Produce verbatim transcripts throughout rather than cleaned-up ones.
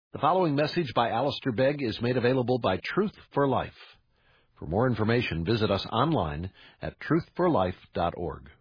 The following message by Alistair Begg is made available by Truth for Life. For more information, visit us online at truth for life dot org.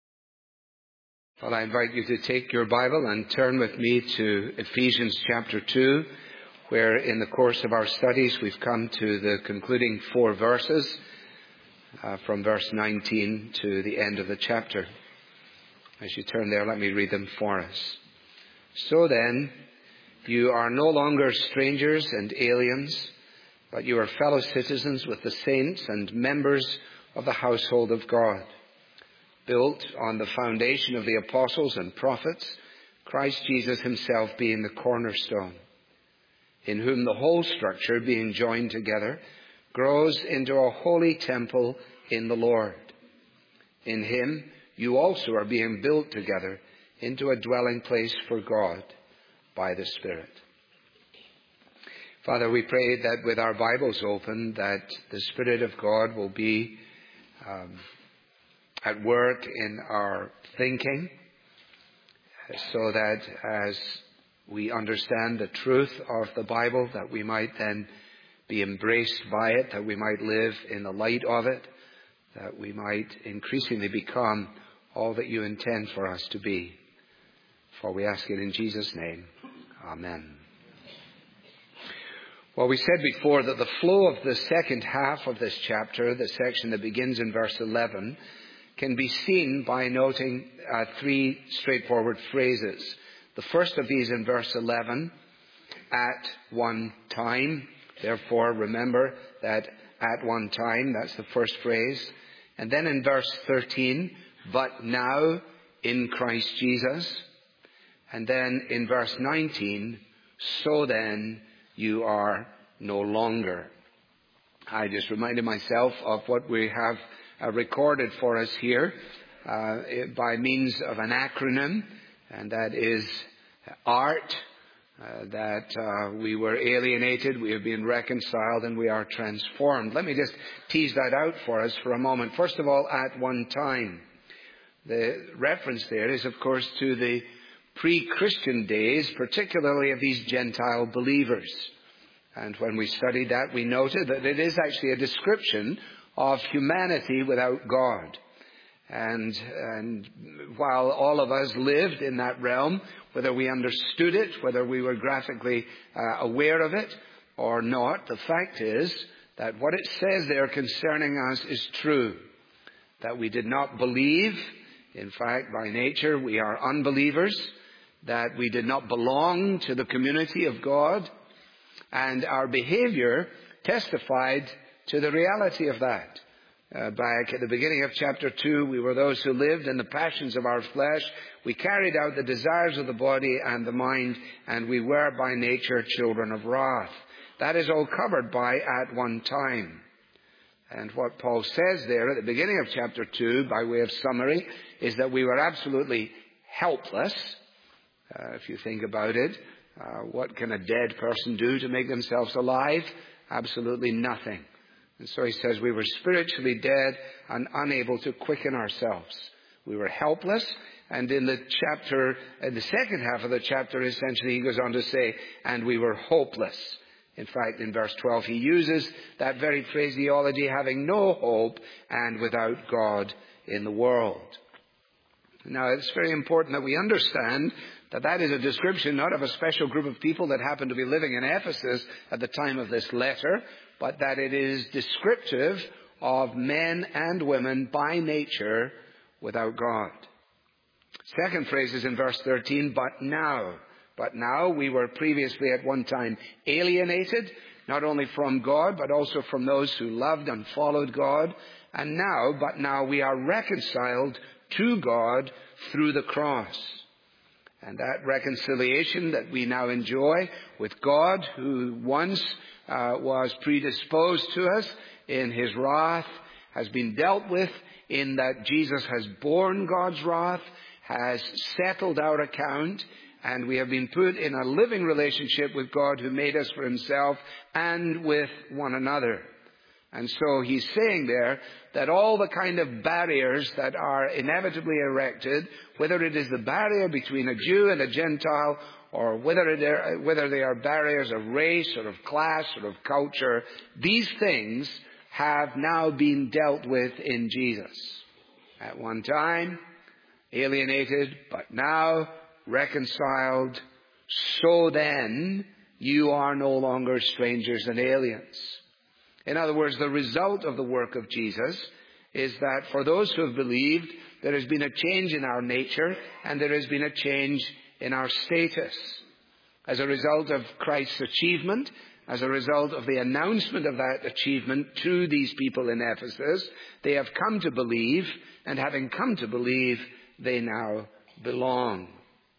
Well, I invite you to take your Bible and turn with me to Ephesians chapter two, where in the course of our studies we've come to the concluding four verses, uh, from verse nineteen to the end of the chapter. As you turn there, let me read them for us. So then, you are no longer strangers and aliens, but you are fellow citizens with the saints and members of the household of God, built on the foundation of the apostles and prophets, Christ Jesus himself being the cornerstone, in whom the whole structure, being joined together, grows into a holy temple in the Lord. In him you also are being built together into a dwelling place for God by the Spirit. Father, we pray that with our Bibles open, that the Spirit of God will be um, at work in our thinking, so that as we understand the truth of the Bible, that we might then be embraced by it, that we might live in the light of it, that we might increasingly become all that you intend for us to be. For we ask it in Jesus' name. Amen. Well, we said before that the flow of the second half of this chapter, the section that begins in verse eleven, can be seen by noting uh, three straightforward phrases. The first of these in verse eleven, at one time. Therefore, remember that at one time, that's the first phrase. And then in verse thirteen, but now in Christ Jesus. And then in verse nineteen, so then you are no longer. I just reminded myself of what we have uh, recorded for us here uh, by means of an acronym, and that is ART, uh, that uh, we were alienated, we have been reconciled, and we are transformed. Let me just tease that out for us for a moment. First of all, at one time. The reference there is, of course, to the pre-Christian days, particularly of these Gentile believers. And when we studied that, we noted that it is actually a description of humanity without God. And, and while all of us lived in that realm, whether we understood it, whether we were graphically uh, aware of it or not, the fact is that what it says there concerning us is true. That we did not believe. In fact, by nature, we are unbelievers. That we did not belong to the community of God, and our behavior testified to the reality of that. Uh, back at the beginning of chapter two, we were those who lived in the passions of our flesh. We carried out the desires of the body and the mind, and we were by nature children of wrath. That is all covered by at one time. And what Paul says there at the beginning of chapter two, by way of summary, is that we were absolutely helpless. Uh, if you think about it, uh, what can a dead person do to make themselves alive? Absolutely nothing. And so he says we were spiritually dead and unable to quicken ourselves. We were helpless. And in the chapter, in the second half of the chapter, essentially he goes on to say, and we were hopeless. In fact, in verse twelve, he uses that very phraseology, having no hope and without God in the world. Now, it's very important that we understand that that is a description not of a special group of people that happened to be living in Ephesus at the time of this letter, but that it is descriptive of men and women by nature without God. Second phrase is in verse thirteen, but now. But now we were previously at one time alienated, not only from God, but also from those who loved and followed God. And now, but now we are reconciled to God through the cross. And that reconciliation that we now enjoy with God, who once uh, was predisposed to us in his wrath, has been dealt with in that Jesus has borne God's wrath, has settled our account, and we have been put in a living relationship with God who made us for himself and with one another. And so he's saying there that all the kind of barriers that are inevitably erected, whether it is the barrier between a Jew and a Gentile, or whether, they're, whether they are barriers of race or of class or of culture, these things have now been dealt with in Jesus. At one time, alienated, but now reconciled. So then, you are no longer strangers and aliens. In other words, the result of the work of Jesus is that for those who have believed, there has been a change in our nature and there has been a change in our status. As a result of Christ's achievement, as a result of the announcement of that achievement to these people in Ephesus, they have come to believe, and having come to believe, they now belong.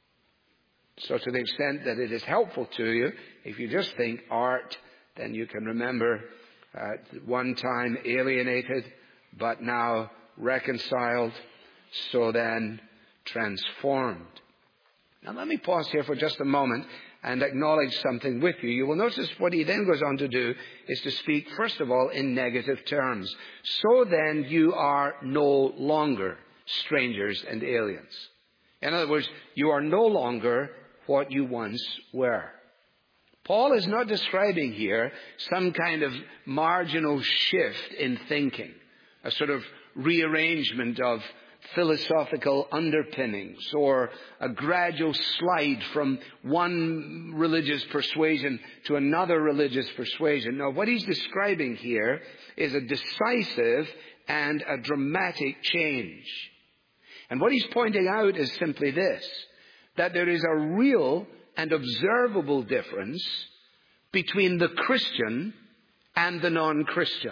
So to the extent that it is helpful to you, if you just think art, then you can remember at one time alienated, but now reconciled, so then transformed. Now let me pause here for just a moment and acknowledge something with you. You will notice what he then goes on to do is to speak, first of all, in negative terms. So then you are no longer strangers and aliens. In other words, you are no longer what you once were. Paul is not describing here some kind of marginal shift in thinking, a sort of rearrangement of philosophical underpinnings or a gradual slide from one religious persuasion to another religious persuasion. No, what he's describing here is a decisive and a dramatic change. And what he's pointing out is simply this, that there is a real and observable difference between the Christian and the non-Christian.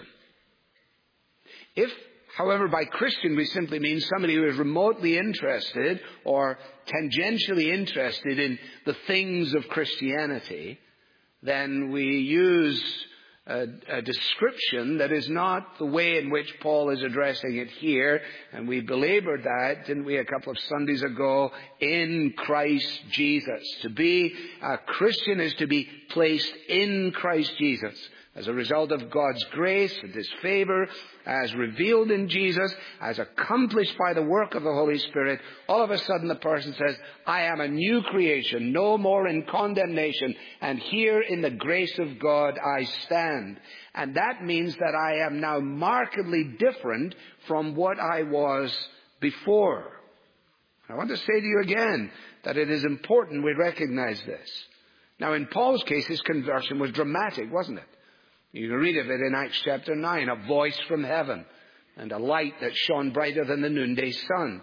If, however, by Christian we simply mean somebody who is remotely interested or tangentially interested in the things of Christianity, then we use a, a description that is not the way in which Paul is addressing it here. And we belabored that, didn't we, a couple of Sundays ago, in Christ Jesus. To be a Christian is to be placed in Christ Jesus. As a result of God's grace and His favor, as revealed in Jesus, as accomplished by the work of the Holy Spirit, all of a sudden the person says, I am a new creation, no more in condemnation, and here in the grace of God I stand. And that means that I am now markedly different from what I was before. I want to say to you again that it is important we recognize this. Now in Paul's case, his conversion was dramatic, wasn't it? You can read of it in Acts chapter nine, a voice from heaven and a light that shone brighter than the noonday sun.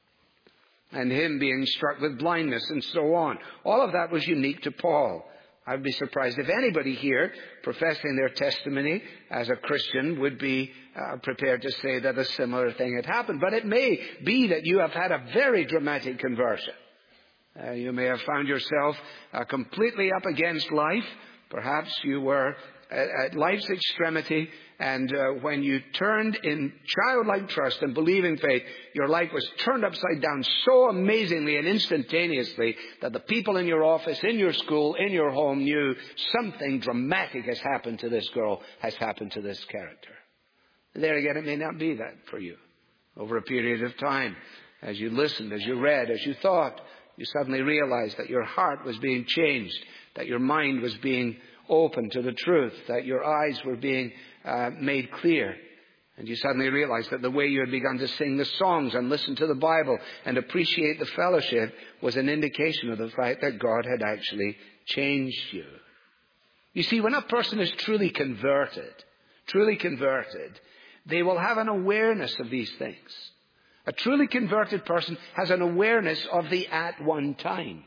And him being struck with blindness and so on. All of that was unique to Paul. I'd be surprised if anybody here professing their testimony as a Christian would be uh, prepared to say that a similar thing had happened. But it may be that you have had a very dramatic conversion. Uh, you may have found yourself uh, completely up against life. Perhaps you were at life's extremity, and uh, when you turned in childlike trust and believing faith, your life was turned upside down so amazingly and instantaneously that the people in your office, in your school, in your home knew something dramatic has happened to this girl, has happened to this character. There again, it may not be that for you. Over a period of time, as you listened, as you read, as you thought, you suddenly realized that your heart was being changed, that your mind was being open to the truth, that your eyes were being uh, made clear. And you suddenly realized that the way you had begun to sing the songs and listen to the Bible and appreciate the fellowship was an indication of the fact that God had actually changed you. You see, when a person is truly converted, truly converted, they will have an awareness of these things. A truly converted person has an awareness of the at one time.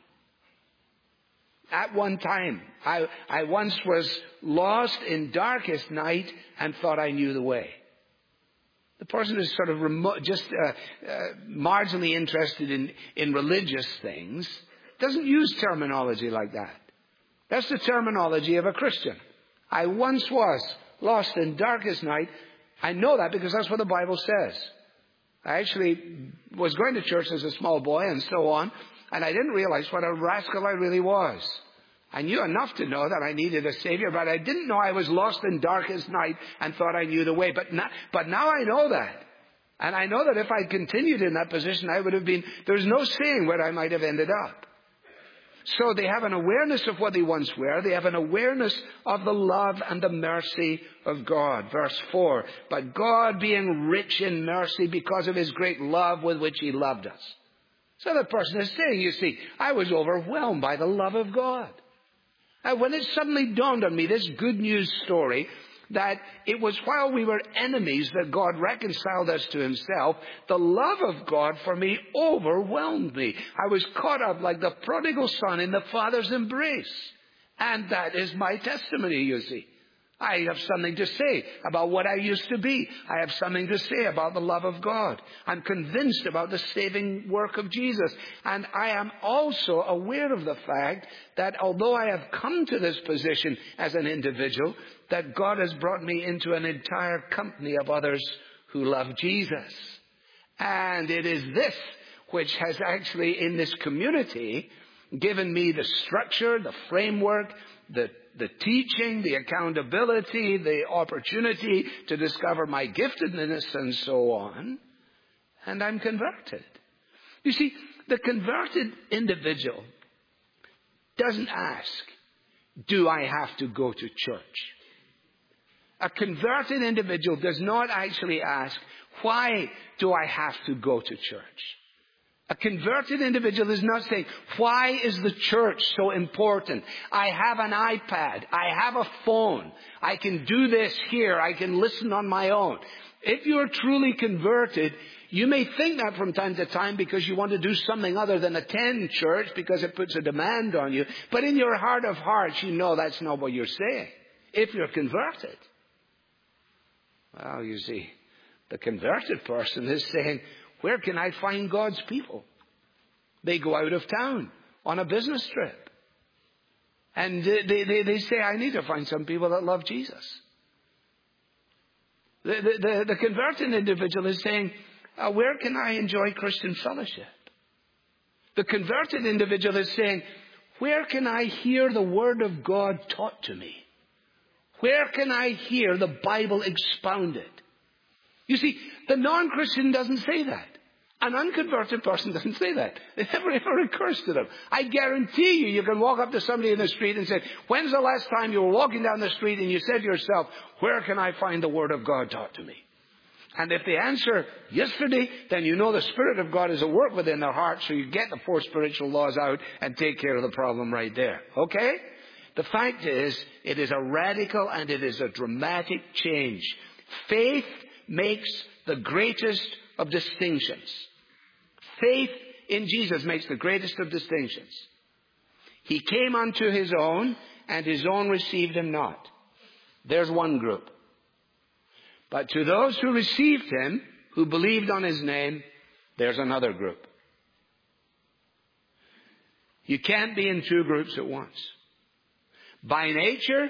At one time, I, I once was lost in darkest night and thought I knew the way. The person is sort of remote, just uh, uh, marginally interested in, in religious things doesn't use terminology like that. That's the terminology of a Christian. I once was lost in darkest night. I know that because that's what the Bible says. I actually was going to church as a small boy and so on. And I didn't realize what a rascal I really was. I knew enough to know that I needed a Savior, but I didn't know I was lost in darkest night and thought I knew the way. But now, but now I know that. And I know that if I'd continued in that position, I would have been, there's no saying where I might have ended up. So they have an awareness of what they once were. They have an awareness of the love and the mercy of God. Verse four, but God being rich in mercy because of his great love with which he loved us. So the person is saying, you see, I was overwhelmed by the love of God. And when it suddenly dawned on me, this good news story, that it was while we were enemies that God reconciled us to himself, the love of God for me overwhelmed me. I was caught up like the prodigal son in the Father's embrace. And that is my testimony, you see. I have something to say about what I used to be. I have something to say about the love of God. I'm convinced about the saving work of Jesus. And I am also aware of the fact that although I have come to this position as an individual, that God has brought me into an entire company of others who love Jesus. And it is this which has actually, in this community, given me the structure, the framework, the the teaching, the accountability, the opportunity to discover my giftedness and so on. And I'm converted. You see, the converted individual doesn't ask, do I have to go to church? A converted individual does not actually ask, why do I have to go to church? A converted individual is not saying, why is the church so important? I have an iPad. I have a phone. I can do this here. I can listen on my own. If you're truly converted, you may think that from time to time because you want to do something other than attend church because it puts a demand on you. But in your heart of hearts, you know that's not what you're saying. If you're converted. Well, you see, the converted person is saying, where can I find God's people? They go out of town on a business trip. And they, they, they say, I need to find some people that love Jesus. The, the, the, the converted individual is saying, uh, where can I enjoy Christian fellowship? The converted individual is saying, where can I hear the Word of God taught to me? Where can I hear the Bible expounded? You see, the non-Christian doesn't say that. An unconverted person doesn't say that. It never ever occurs to them. I guarantee you, you can walk up to somebody in the street and say, when's the last time you were walking down the street and you said to yourself, where can I find the Word of God taught to me? And if they answer yesterday, then you know the Spirit of God is at work within their heart, so you get the four spiritual laws out and take care of the problem right there. Okay? The fact is, it is a radical and it is a dramatic change. Faith makes the greatest of distinctions. Faith in Jesus makes the greatest of distinctions. He came unto his own, and his own received him not. There's one group. But to those who received him, who believed on his name, there's another group. You can't be in two groups at once. By nature,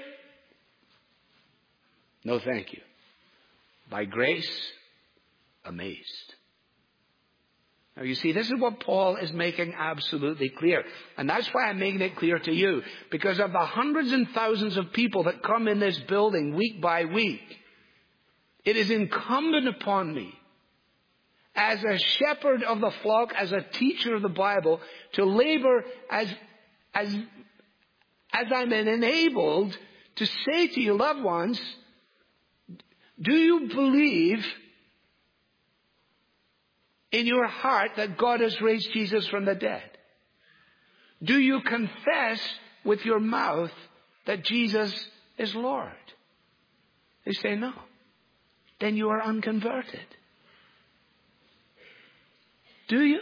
no thank you. By grace, amazed. Now you see, this is what Paul is making absolutely clear. And that's why I'm making it clear to you. Because of the hundreds and thousands of people that come in this building week by week, it is incumbent upon me, as a shepherd of the flock, as a teacher of the Bible, to labor as, as, as I'm enabled to say to you, loved ones, do you believe in your heart that God has raised Jesus from the dead? Do you confess with your mouth that Jesus is Lord? They say no. Then you are unconverted. Do you?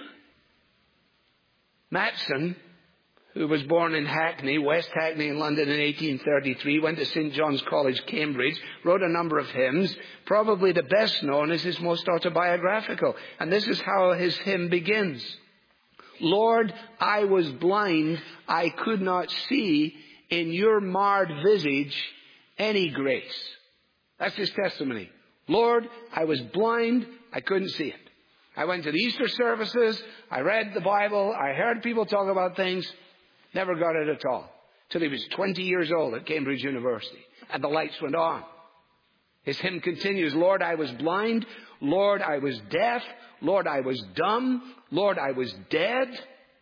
Matson, who was born in Hackney, West Hackney in London in eighteen thirty-three, went to Saint John's College, Cambridge, wrote a number of hymns. Probably the best known is his most autobiographical. And this is how his hymn begins. Lord, I was blind, I could not see in your marred visage any grace. That's his testimony. Lord, I was blind, I couldn't see it. I went to the Easter services, I read the Bible, I heard people talk about things, never got it at all. Till he was twenty years old at Cambridge University. And the lights went on. His hymn continues, Lord, I was blind. Lord, I was deaf. Lord, I was dumb. Lord, I was dead.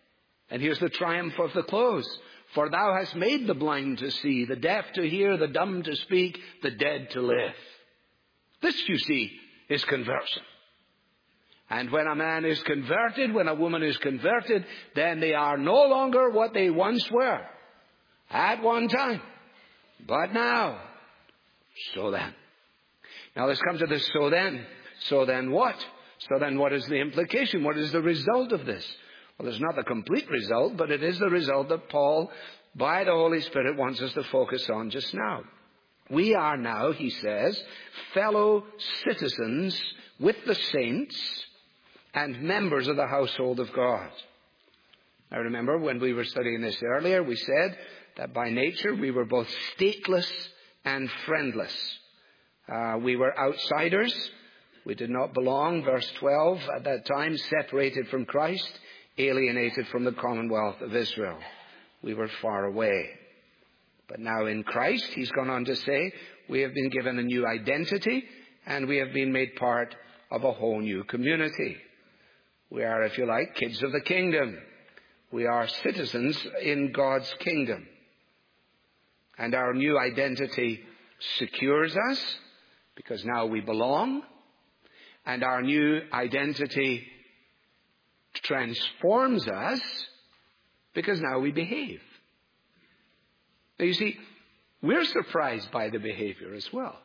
And here's the triumph of the close. For thou hast made the blind to see, the deaf to hear, the dumb to speak, the dead to live. This, you see, is conversion. And when a man is converted, when a woman is converted, then they are no longer what they once were at one time. But now, so then. Now let's come to this so then. So then what? So then what is the implication? What is the result of this? Well, it's not the complete result, but it is the result that Paul, by the Holy Spirit, wants us to focus on just now. We are now, he says, fellow citizens with the saints and members of the household of God. I remember when we were studying this earlier, we said that by nature we were both stateless and friendless. Uh, we were outsiders. We did not belong, verse twelve, at that time, separated from Christ, alienated from the commonwealth of Israel. We were far away. But now in Christ, he's gone on to say, we have been given a new identity and we have been made part of a whole new community. We are, if you like, kids of the kingdom. We are citizens in God's kingdom. And our new identity secures us because now we belong. And our new identity transforms us because now we behave. Now you see, we're surprised by the behavior as well.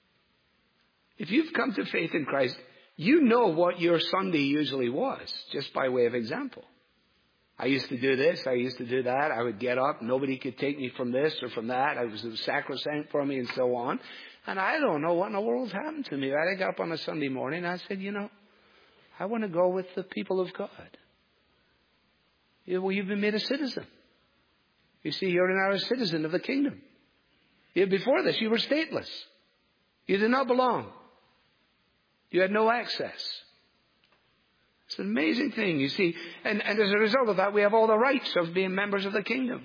If you've come to faith in Christ, you know what your Sunday usually was, just by way of example. I used to do this, I used to do that, I would get up, nobody could take me from this or from that, I was, it was sacrosanct for me and so on. And I don't know what in the world's happened to me. I got up on a Sunday morning and I said, you know, I want to go with the people of God. Well, you've been made a citizen. You see, you're now a citizen of the kingdom. Before this, you were stateless. You did not belong. You had no access. It's an amazing thing, you see. And, and as a result of that, we have all the rights of being members of the kingdom.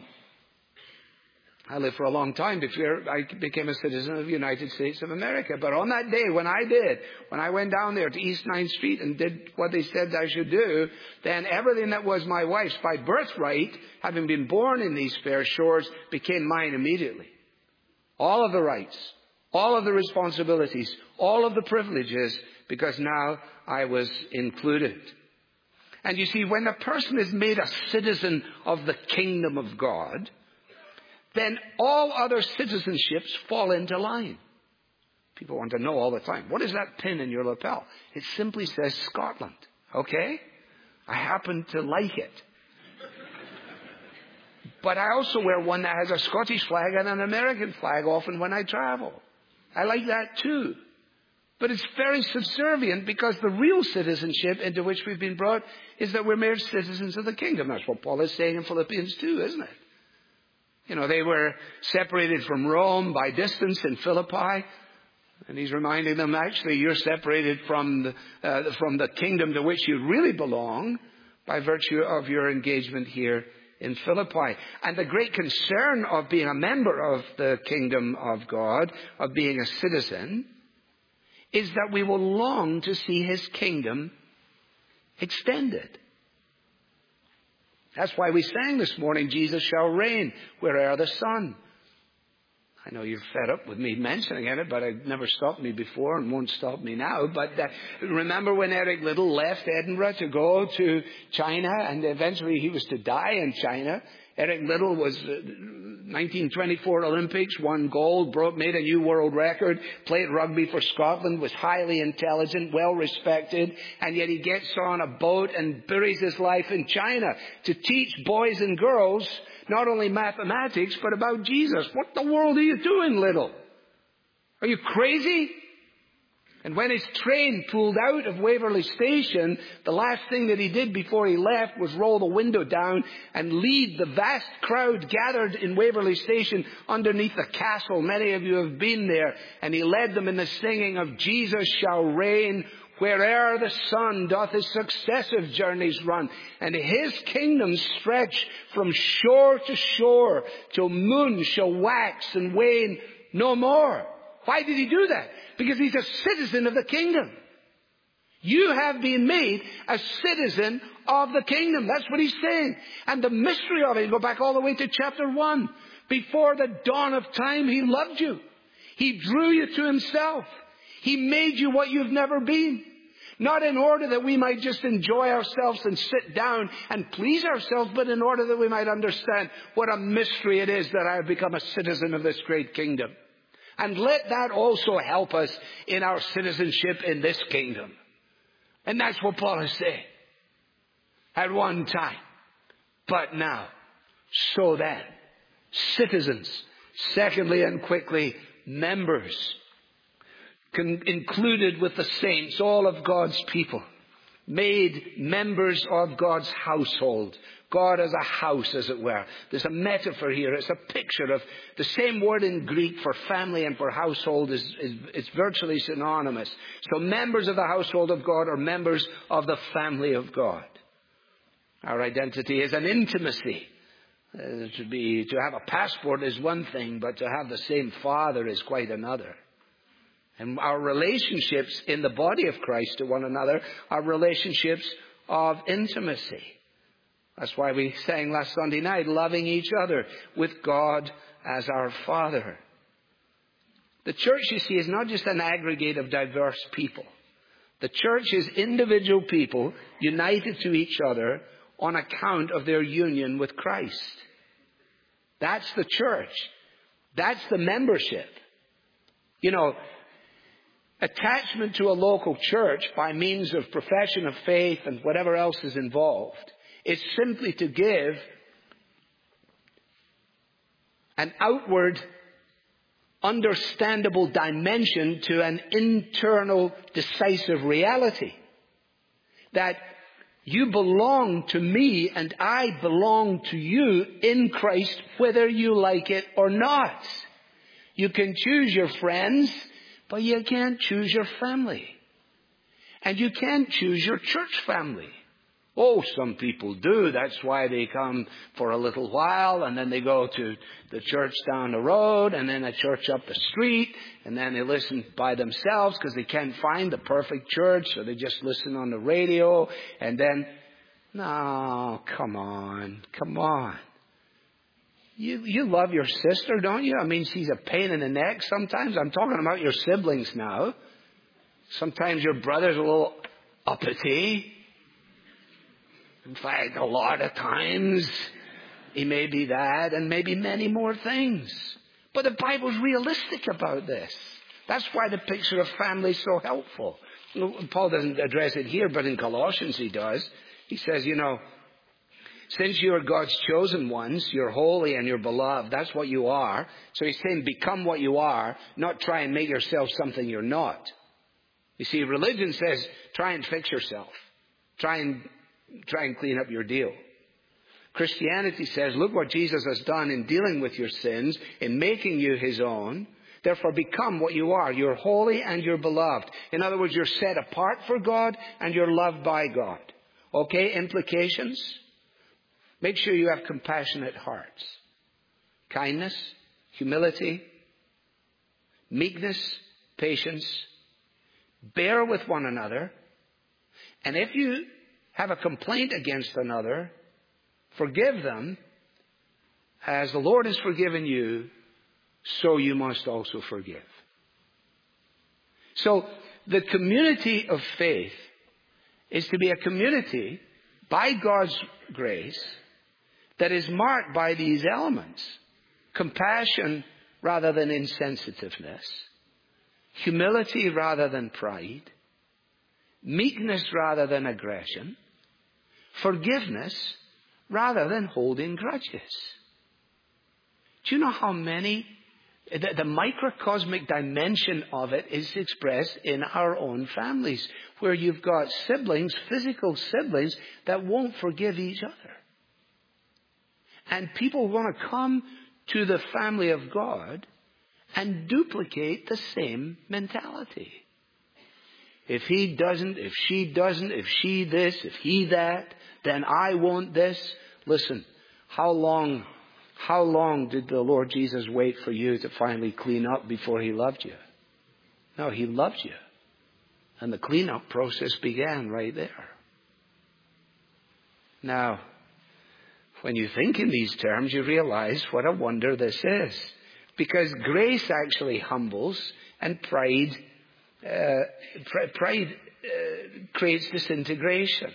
I lived for a long time before I became a citizen of the United States of America. But on that day, when I did, when I went down there to East ninth Street and did what they said I should do, then everything that was my wife's by birthright, having been born in these fair shores, became mine immediately. All of the rights, all of the responsibilities, all of the privileges, because now I was included. And you see, when a person is made a citizen of the kingdom of God, then all other citizenships fall into line. People want to know all the time, what is that pin in your lapel? It simply says Scotland. Okay? I happen to like it. But I also wear one that has a Scottish flag and an American flag often when I travel. I like that too. But it's very subservient because the real citizenship into which we've been brought is that we're made citizens of the kingdom. That's what Paul is saying in Philippians two, isn't it? You know, they were separated from Rome by distance in Philippi. And he's reminding them, actually, you're separated from the, uh, from the kingdom to which you really belong by virtue of your engagement here in Philippi. And the great concern of being a member of the kingdom of God, of being a citizen, is that we will long to see his kingdom extended. That's why we sang this morning, Jesus shall reign where'er the sun. I know you're fed up with me mentioning it, but it never stopped me before and won't stop me now. But uh, remember when Eric Liddell left Edinburgh to go to China, and eventually he was to die in China. Eric Liddell was uh, nineteen twenty-four Olympics, won gold, broke, made a new world record, played rugby for Scotland, was highly intelligent, well respected, and yet he gets on a boat and buries his life in China to teach boys and girls not only mathematics, but about Jesus. What the world are you doing, Liddell? Are you crazy? And when his train pulled out of Waverley Station, the last thing that he did before he left was roll the window down and lead the vast crowd gathered in Waverley Station underneath the castle. Many of you have been there. And he led them in the singing of Jesus shall reign where'er the sun doth his successive journeys run. And his kingdom stretch from shore to shore till moon shall wax and wane no more. Why did he do that? Because he's a citizen of the kingdom. You have been made a citizen of the kingdom. That's what he's saying. And the mystery of it, go back all the way to chapter one. Before the dawn of time, he loved you. He drew you to himself. He made you what you've never been. Not in order that we might just enjoy ourselves and sit down and please ourselves, but in order that we might understand what a mystery it is that I have become a citizen of this great kingdom. And let that also help us in our citizenship in this kingdom. And that's what Paul is saying. At one time, but now, so then, citizens. Secondly and quickly, members. Con- included with the saints, all of God's people. Made members of God's household. God as a house, as it were. There's a metaphor here. It's a picture of the same word in Greek for family and for household is, is it's virtually synonymous. So members of the household of God are members of the family of God. Our identity is an intimacy. Uh, to be, to have a passport is one thing, but to have the same Father is quite another. And our relationships in the body of Christ to one another are relationships of intimacy. That's why we sang last Sunday night, loving each other with God as our Father. The church, you see, is not just an aggregate of diverse people. The church is individual people united to each other on account of their union with Christ. That's the church. That's the membership. You know, attachment to a local church by means of profession of faith and whatever else is involved is simply to give an outward, understandable dimension to an internal, decisive reality. That you belong to me and I belong to you in Christ, whether you like it or not. You can choose your friends, but you can't choose your family. And you can't choose your church family. Oh, some people do. That's why they come for a little while, and then they go to the church down the road, and then a church up the street, and then they listen by themselves because they can't find the perfect church, so they just listen on the radio, and then, no, come on, come on. You, you love your sister, don't you? I mean, she's a pain in the neck sometimes. I'm talking about your siblings now. Sometimes your brother's a little uppity. In fact, a lot of times he may be that and maybe many more things. But the Bible's realistic about this. That's why the picture of family is so helpful. Paul doesn't address it here, but in Colossians he does. He says, you know, since you are God's chosen ones, you're holy and you're beloved. That's what you are. So he's saying become what you are, not try and make yourself something you're not. You see, religion says try and fix yourself. Try and Try and clean up your deal. Christianity says, look what Jesus has done in dealing with your sins, in making you his own. Therefore, become what you are. You're holy and you're beloved. In other words, you're set apart for God and you're loved by God. Okay, implications? Make sure you have compassionate hearts. Kindness, humility, meekness, patience. Bear with one another. And if you have a complaint against another, forgive them. As the Lord has forgiven you, so you must also forgive. So the community of faith is to be a community by God's grace that is marked by these elements. Compassion rather than insensitiveness. Humility rather than pride. Meekness rather than aggression. Forgiveness rather than holding grudges. Do you know how many, the, the microcosmic dimension of it is expressed in our own families, where you've got siblings, physical siblings, that won't forgive each other. And people want to come to the family of God and duplicate the same mentality. If he doesn't, if she doesn't, if she this, if he that, then I won't this. Listen, how long, how long did the Lord Jesus wait for you to finally clean up before he loved you? No, he loved you. And the cleanup process began right there. Now, when you think in these terms, you realize what a wonder this is. Because grace actually humbles, and pride, uh, pr- pride uh, creates disintegration.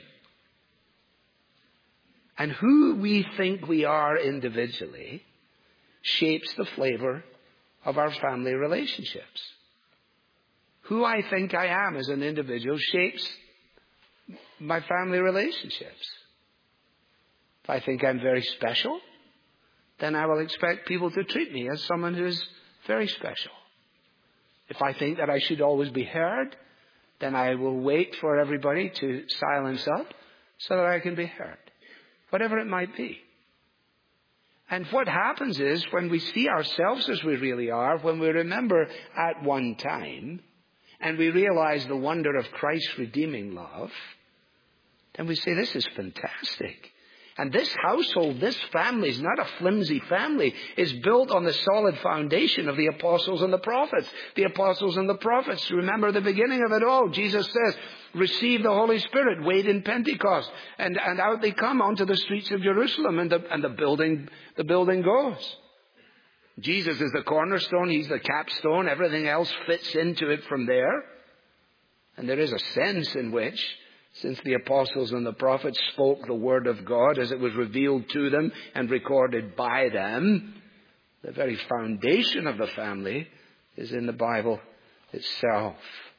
And who we think we are individually shapes the flavor of our family relationships. Who I think I am as an individual shapes my family relationships. If I think I'm very special, then I will expect people to treat me as someone who is very special. If I think that I should always be heard, then I will wait for everybody to silence up so that I can be heard. Whatever it might be. And what happens is, when we see ourselves as we really are, when we remember at one time, and we realize the wonder of Christ's redeeming love, then we say, this is fantastic. And this household, this family is not a flimsy family. It's built on the solid foundation of the apostles and the prophets. The apostles and the prophets, remember the beginning of it all. Jesus says, receive the Holy Spirit, wait in Pentecost. And, and out they come onto the streets of Jerusalem, and the, and the building, the building goes. Jesus is the cornerstone. He's the capstone. Everything else fits into it from there. And there is a sense in which, since the apostles and the prophets spoke the word of God as it was revealed to them and recorded by them, the very foundation of the family is in the Bible itself.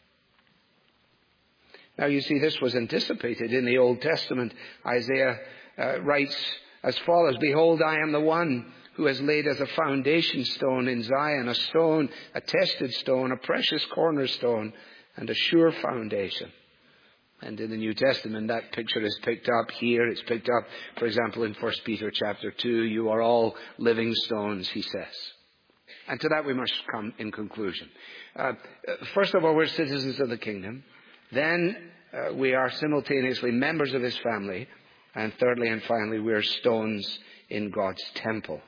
Now you see, this was anticipated in the Old Testament. Isaiah uh, writes as follows, behold, I am the one who has laid as a foundation stone in Zion, a stone, a tested stone, a precious cornerstone, and a sure foundation. And in the New Testament, that picture is picked up here. It's picked up, for example, in First Peter chapter two. You are all living stones, he says. And to that we must come in conclusion. Uh, first of all, we're citizens of the kingdom. Then uh, we are simultaneously members of his family. And thirdly and finally, we're stones in God's temple.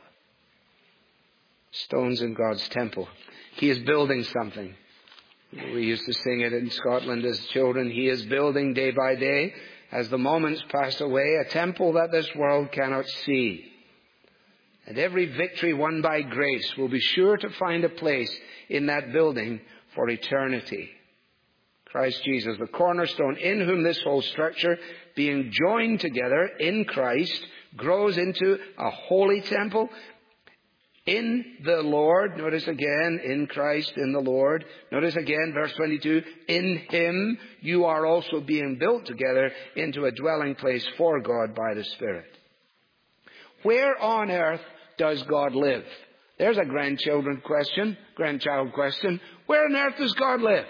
Stones in God's temple. He is building something. We used to sing it in Scotland as children. He is building day by day, as the moments pass away, a temple that this world cannot see. And every victory won by grace will be sure to find a place in that building for eternity. Christ Jesus, the cornerstone, in whom this whole structure, being joined together in Christ, grows into a holy temple in the Lord. Notice again, in Christ, in the Lord. Notice again, verse twenty-two, in him you are also being built together into a dwelling place for God by the Spirit. Where on earth does God live? There's a grandchildren question, grandchild question. Where on earth does God live?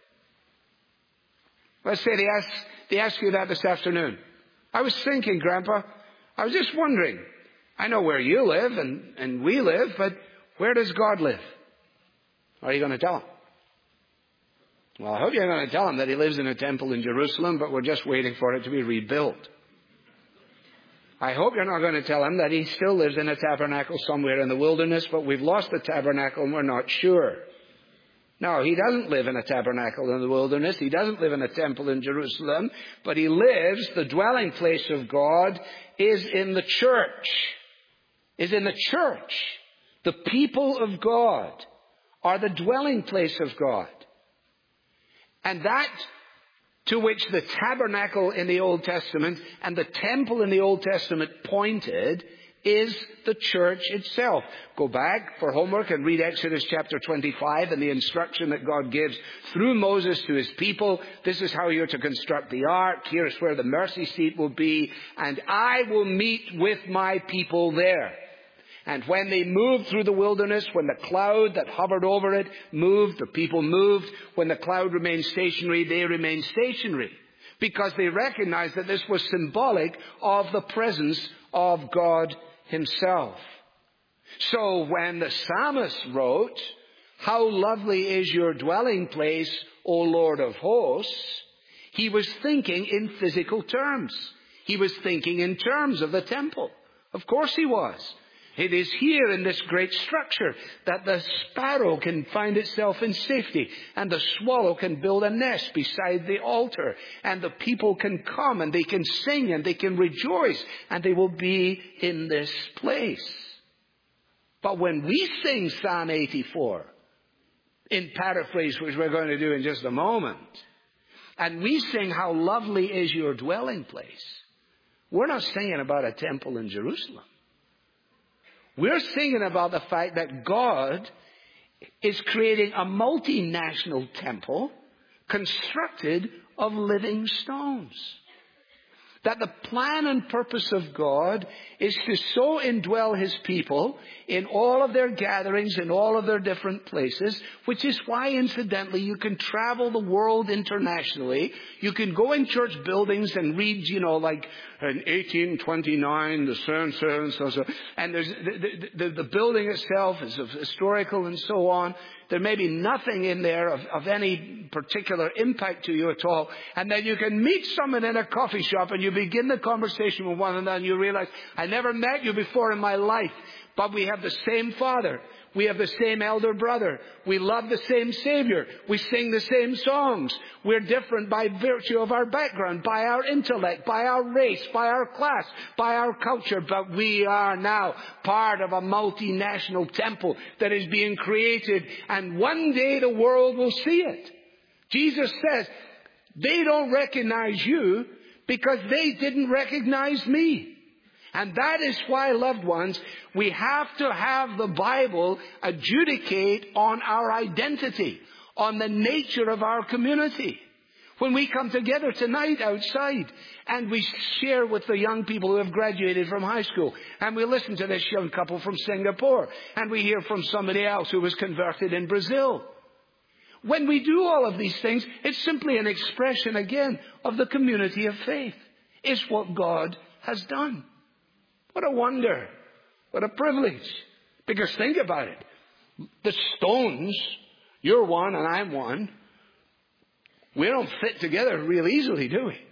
Let's say they ask, they ask you that this afternoon. I was thinking, Grandpa, I was just wondering, I know where you live and, and we live, but where does God live? What are you going to tell him? Well, I hope you're going to tell him that he lives in a temple in Jerusalem, but we're just waiting for it to be rebuilt. I hope you're not going to tell him that he still lives in a tabernacle somewhere in the wilderness, but we've lost the tabernacle and we're not sure. No, he doesn't live in a tabernacle in the wilderness. He doesn't live in a temple in Jerusalem, but he lives, the dwelling place of God is in the church. Is in the church. The people of God are the dwelling place of God. And that to which the tabernacle in the Old Testament and the temple in the Old Testament pointed is the church itself. Go back for homework and read Exodus chapter twenty-five and the instruction that God gives through Moses to his people. This is how you're to construct the ark. Here's where the mercy seat will be. And I will meet with my people there. And when they moved through the wilderness, when the cloud that hovered over it moved, the people moved. When the cloud remained stationary, they remained stationary. Because they recognized that this was symbolic of the presence of God himself. So when the psalmist wrote, how lovely is your dwelling place, O Lord of hosts, he was thinking in physical terms. He was thinking in terms of the temple. Of course he was. It is here in this great structure that the sparrow can find itself in safety, and the swallow can build a nest beside the altar, and the people can come and they can sing and they can rejoice, and they will be in this place. But when we sing Psalm eighty-four, in paraphrase, which we're going to do in just a moment, and we sing how lovely is your dwelling place, we're not singing about a temple in Jerusalem. We're singing about the fact that God is creating a multinational temple constructed of living stones. That the plan and purpose of God is to so indwell His people in all of their gatherings, in all of their different places, which is why, incidentally, you can travel the world internationally. You can go in church buildings and read, you know, like in eighteen twenty-nine, the so and so and so, so, and there's the, the, the building itself is of historical and so on. There may be nothing in there of, of any particular impact to you at all. And then you can meet someone in a coffee shop and you begin the conversation with one another and you realize, I never met you before in my life, but we have the same Father. We have the same elder brother. We love the same Savior. We sing the same songs. We're different by virtue of our background, by our intellect, by our race, by our class, by our culture. But we are now part of a multinational temple that is being created. And one day the world will see it. Jesus says, they don't recognize you because they didn't recognize me. And that is why, loved ones, we have to have the Bible adjudicate on our identity, on the nature of our community. When we come together tonight outside and we share with the young people who have graduated from high school, and we listen to this young couple from Singapore, and we hear from somebody else who was converted in Brazil. When we do all of these things, it's simply an expression again of the community of faith. It's what God has done. What a wonder. What a privilege. Because think about it. The stones, you're one and I'm one, we don't fit together real easily, do we?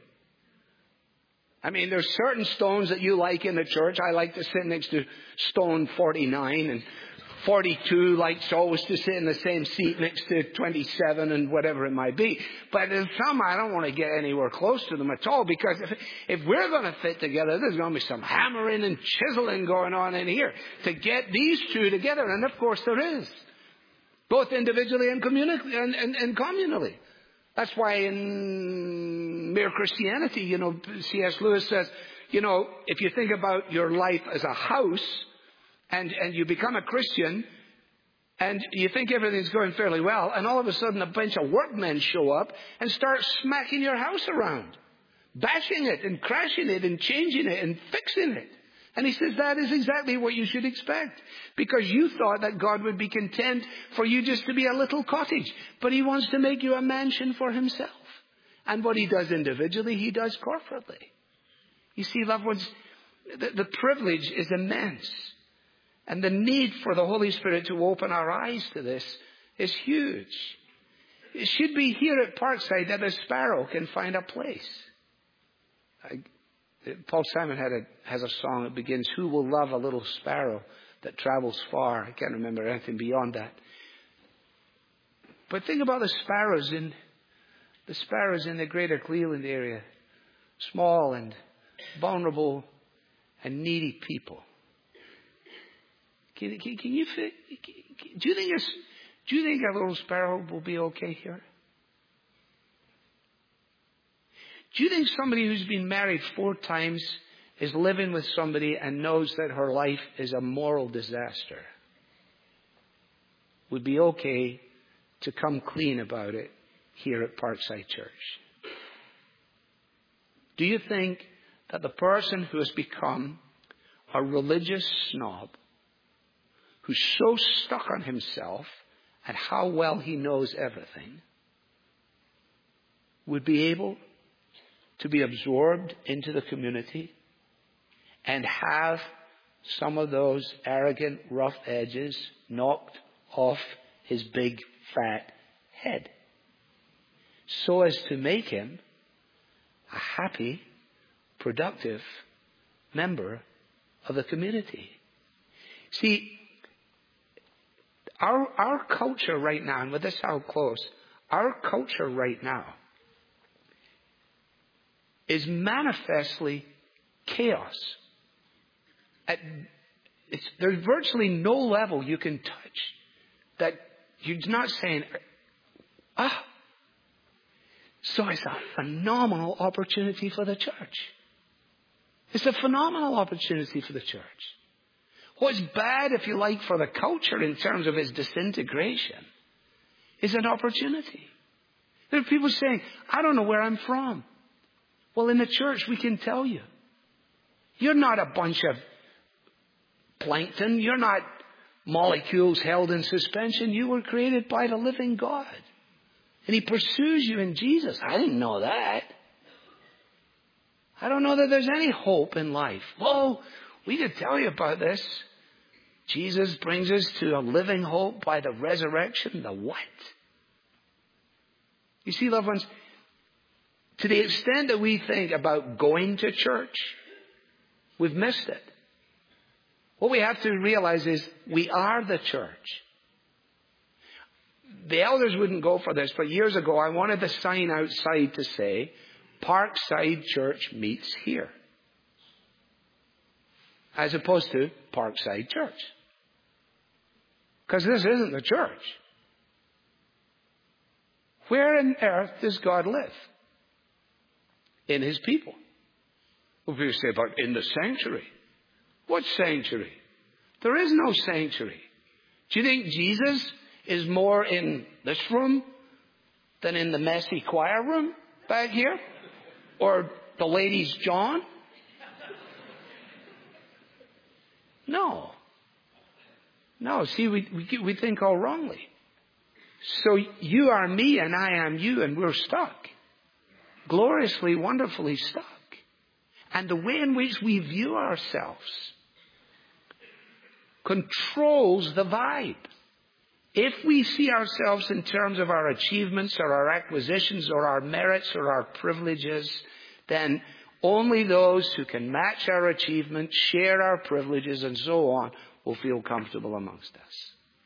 I mean, there's certain stones that you like in the church. I like to sit next to stone forty-nine, and forty-two likes always to sit in the same seat next to twenty-seven and whatever it might be. But in some, I don't want to get anywhere close to them at all, because if, if we're going to fit together, there's going to be some hammering and chiseling going on in here to get these two together. And of course there is, both individually and, communi- and, and, and communally. That's why in Mere Christianity, you know, C S Lewis says, you know, if you think about your life as a house, And, and you become a Christian, and you think everything's going fairly well, and all of a sudden a bunch of workmen show up and start smacking your house around, bashing it and crashing it and changing it and fixing it. And he says that is exactly what you should expect, because you thought that God would be content for you just to be a little cottage, but He wants to make you a mansion for Himself. And what He does individually, He does corporately. You see, loved ones, the, the privilege is immense. And the need for the Holy Spirit to open our eyes to this is huge. It should be here at Parkside that a sparrow can find a place. I, Paul Simon had a, has a song that begins, "Who will love a little sparrow that travels far?" I can't remember anything beyond that. But think about the sparrows in the sparrows in the greater Cleveland area. Small and vulnerable and needy people. Can, can, can you fit, do you think a, do you think a little sparrow will be okay here? Do you think somebody who's been married four times is living with somebody and knows that her life is a moral disaster would be okay to come clean about it here at Parkside Church? Do you think that the person who has become a religious snob, who's so stuck on himself and how well he knows everything, would be able to be absorbed into the community and have some of those arrogant, rough edges knocked off his big, fat head, so as to make him a happy, productive member of the community? See, our, our culture right now, and with this I'll close, our culture right now is manifestly chaos. At, it's, there's virtually no level you can touch that you're not saying, ah, so it's a phenomenal opportunity for the church. It's a phenomenal opportunity for the church. What's bad, if you like, for the culture in terms of its disintegration is an opportunity. There are people saying, I don't know where I'm from. Well, in the church, we can tell you. You're not a bunch of plankton. You're not molecules held in suspension. You were created by the living God. And He pursues you in Jesus. I didn't know that. I don't know that there's any hope in life. Whoa, we could tell you about this. Jesus brings us to a living hope by the resurrection. The what? You see, loved ones, to the extent that we think about going to church, we've missed it. What we have to realize is we are the church. The elders wouldn't go for this, but years ago I wanted the sign outside to say, Parkside Church meets here. As opposed to Parkside Church. Because this isn't the church. Where on earth does God live? In His people. Well, people say about in the sanctuary. What sanctuary? There is no sanctuary. Do you think Jesus is more in this room than in the messy choir room back here? Or the ladies' John? No. No, see, we, we, we think all wrongly. So you are me and I am you, and we're stuck. Gloriously, wonderfully stuck. And the way in which we view ourselves controls the vibe. If we see ourselves in terms of our achievements or our acquisitions or our merits or our privileges, then only those who can match our achievements, share our privileges, and so on will feel comfortable amongst us.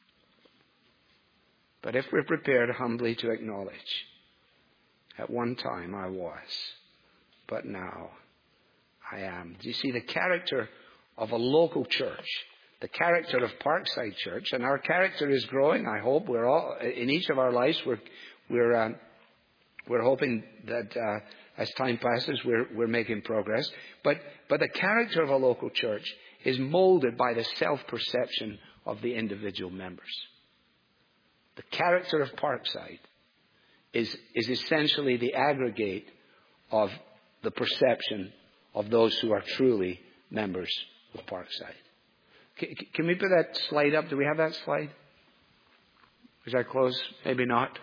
But if we're prepared humbly to acknowledge, at one time I was, but now I am. Do you see the character of a local church? The character of Parkside Church, and our character is growing. I hope we're all in each of our lives. We're we're um, we're hoping that uh, as time passes, we're we're making progress. But but the character of a local church is molded by the self-perception of the individual members. The character of Parkside is is essentially the aggregate of the perception of those who are truly members of Parkside. Can we put that slide up? Do we have that slide? Is that close? Maybe not.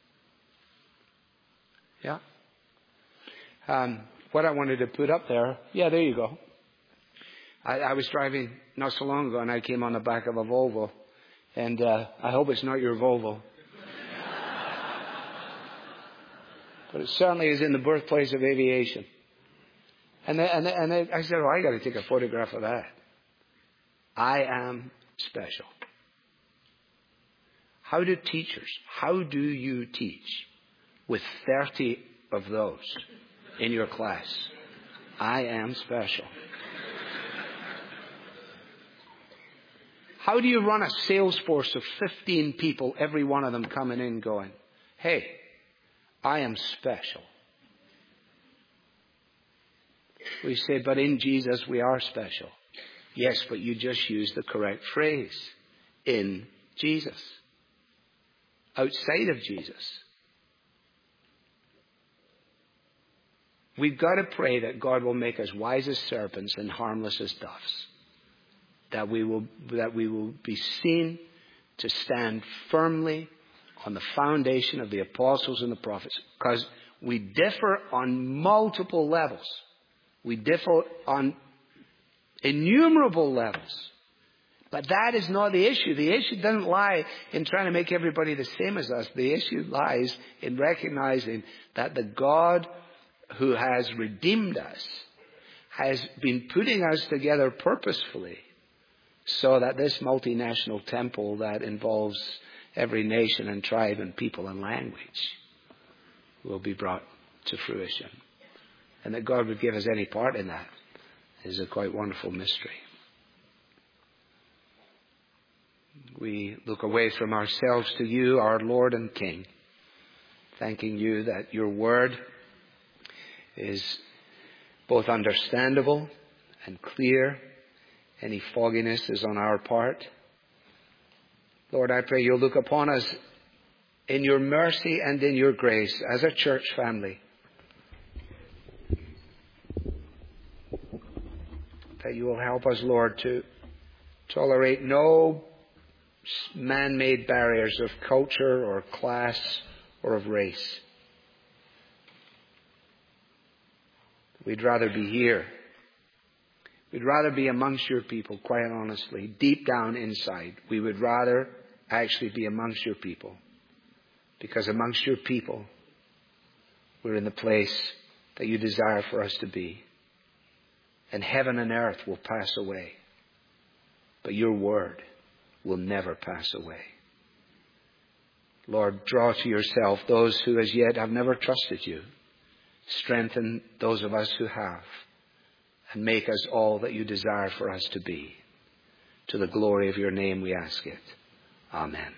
Yeah? Um, what I wanted to put up there. Yeah, there you go. I, I was driving not so long ago and I came on the back of a Volvo. And uh, I hope it's not your Volvo. But it certainly is in the birthplace of aviation. And, they, and, they, and they, I said, oh, I got to take a photograph of that. I am special. How do teachers, how do you teach with thirty of those in your class? I am special. How do you run a sales force of fifteen people, every one of them coming in going, hey, I am special? We say, but in Jesus we are special. Yes, but you just used the correct phrase. In Jesus. Outside of Jesus. We've got to pray that God will make us wise as serpents and harmless as doves. That we will, that we will be seen to stand firmly on the foundation of the apostles and the prophets. Because we differ on multiple levels. We differ on innumerable levels. But that is not the issue. The issue doesn't lie in trying to make everybody the same as us. The issue lies in recognizing that the God who has redeemed us has been putting us together purposefully so that this multinational temple that involves every nation and tribe and people and language will be brought to fruition. And that God would give us any part in that is a quite wonderful mystery. We look away from ourselves to you, our Lord and King, thanking you that your word is both understandable and clear. Any fogginess is on our part. Lord, I pray you'll look upon us in your mercy and in your grace as a church family. That you will help us, Lord, to tolerate no man-made barriers of culture or class or of race. We'd rather be here. We'd rather be amongst your people, quite honestly. Deep down inside, we would rather actually be amongst your people. Because amongst your people, we're in the place that you desire for us to be. And heaven and earth will pass away. But your word will never pass away. Lord, draw to yourself those who as yet have never trusted you. Strengthen those of us who have. And make us all that you desire for us to be. To the glory of your name we ask it. Amen.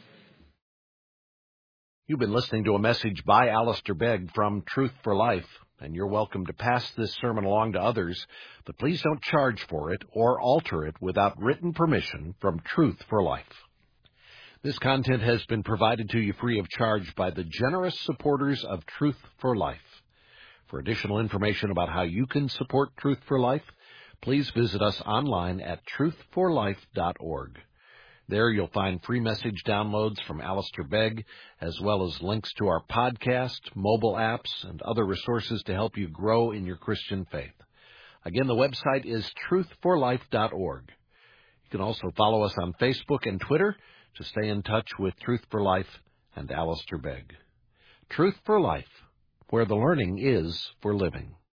You've been listening to a message by Alistair Begg from Truth for Life, and you're welcome to pass this sermon along to others, but please don't charge for it or alter it without written permission from Truth for Life. This content has been provided to you free of charge by the generous supporters of Truth for Life. For additional information about how you can support Truth for Life, please visit us online at truth for life dot org. There you'll find free message downloads from Alistair Begg, as well as links to our podcast, mobile apps, and other resources to help you grow in your Christian faith. Again, the website is truth for life dot org. You can also follow us on Facebook and Twitter to stay in touch with Truth for Life and Alistair Begg. Truth for Life, where the learning is for living.